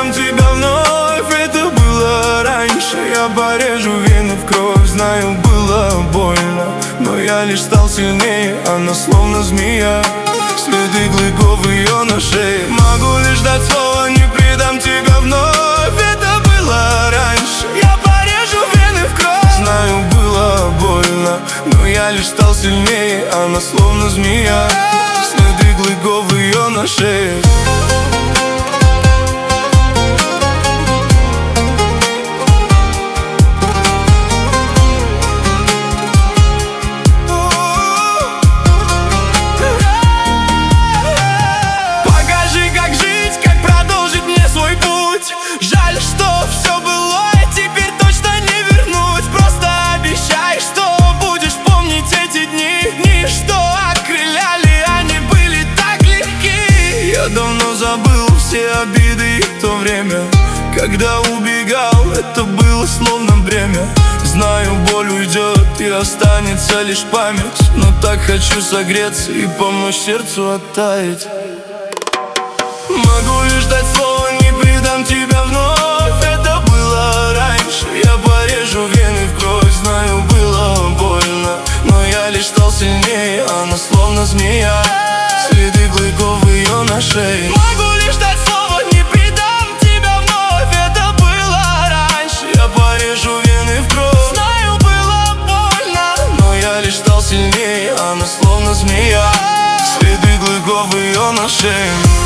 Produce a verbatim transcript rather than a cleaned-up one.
предам тебя вновь. Это было раньше. Я порежу вены в кровь. Знаю, было больно, но я лишь стал сильнее. Она словно змея, следы клыков ее на шее. Могу лишь дать слово, не предам тебя вновь. Это было раньше. Я порежу вены в кровь. Знаю, было больно, но я лишь стал сильнее. Она словно змея, следы клыков ее на шее. Жаль, что все было и теперь точно не вернуть. Просто обещай, что будешь помнить эти дни. Дни, что окрыляли, они были так легки. Я давно забыл все обиды и то время, когда убегал, это было словно бремя. Знаю, боль уйдет и останется лишь память, но так хочу согреться и помочь сердцу оттаять. Могу лишь дать слово, не предам тебя вновь. Это было раньше. Я порежу вены в кровь. Знаю, было больно, но я лишь стал сильнее. Она словно змея, следы клыков ее на шее. Могу лишь дать слово, не предам тебя вновь. Это было раньше. Я порежу вены в кровь. Знаю, было больно, но я лишь стал сильнее. Она словно змея, следы клыков ее на шее.